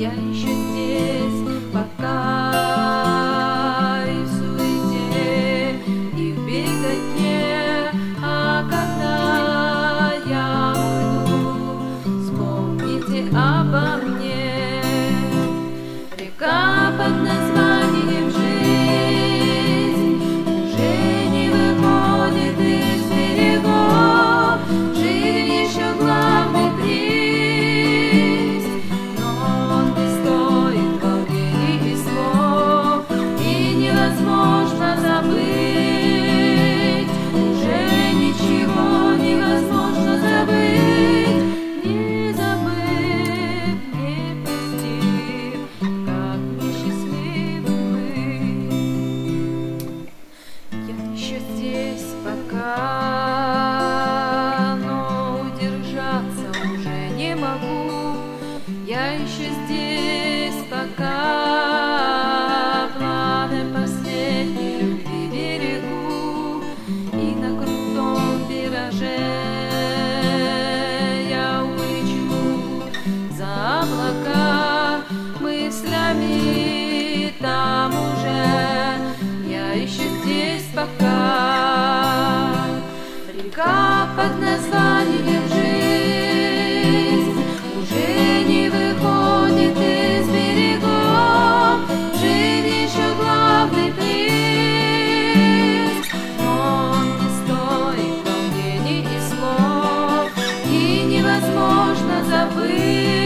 Я еще здесь, пока и в суете, и в беготне. А когда я уйду, вспомните обо мне. Река под названием жизнь уже не выходит из берегов. Жизнь еще главный приз, но он не стоит волнений и слов, и невозможно забыть. Уже ничего невозможно забыть, не забыв, не простив, как несчастливы мы. Я еще здесь пока, но удержаться уже не могу. Я еще здесь пока, пламя последней любви берегу, и на крутом вираже я улечу за облака мыслями там уже. Я еще здесь пока. Река под названием жизнь уже не выходит из берегов. Жизнь еще главный приз, но он не стоит волнений и слов, и невозможно забыть.